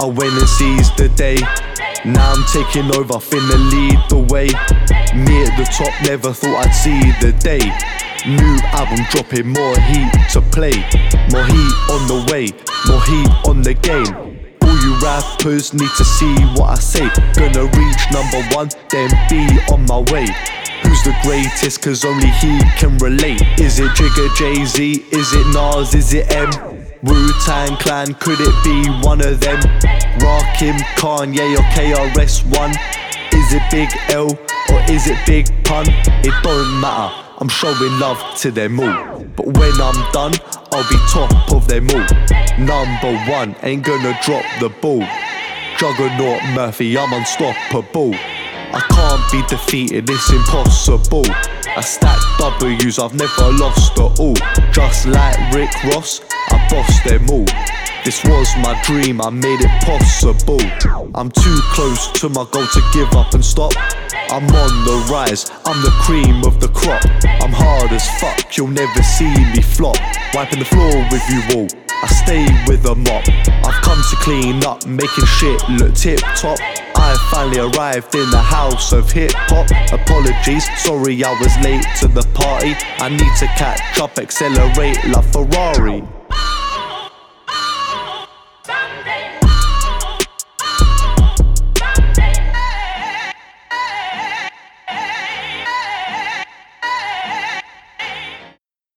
went and seized the day. Now I'm taking over, finna lead the way. Me at the top, never thought I'd see the day. New album dropping, more heat to play. More heat on the way, more heat on the game. All you rappers need to see what I say. Gonna reach #1, then be on my way. Who's the greatest, cause only he can relate. Is it Jigga, Jay-Z, is it Nas, is it M? Wu-Tang Clan, could it be one of them? Rakim, Kanye or KRS-One? Is it Big L or is it Big Pun? It don't matter, I'm showing love to them all. But when I'm done, I'll be top of them all. #1, ain't gonna drop the ball. Juggernaut Murphy, I'm unstoppable. I can't be defeated, it's impossible. I stack W's, I've never lost at all. Just like Rick Ross, I bossed them all. This was my dream, I made it possible. I'm too close to my goal to give up and stop. I'm on the rise, I'm the cream of the crop. I'm hard as fuck, you'll never see me flop. Wiping the floor with you all, I stay with a mop. I've come to clean up, making shit look tip top. I finally arrived in the house of hip hop. Apologies, sorry I was late to the party. I need to catch up, accelerate like Ferrari.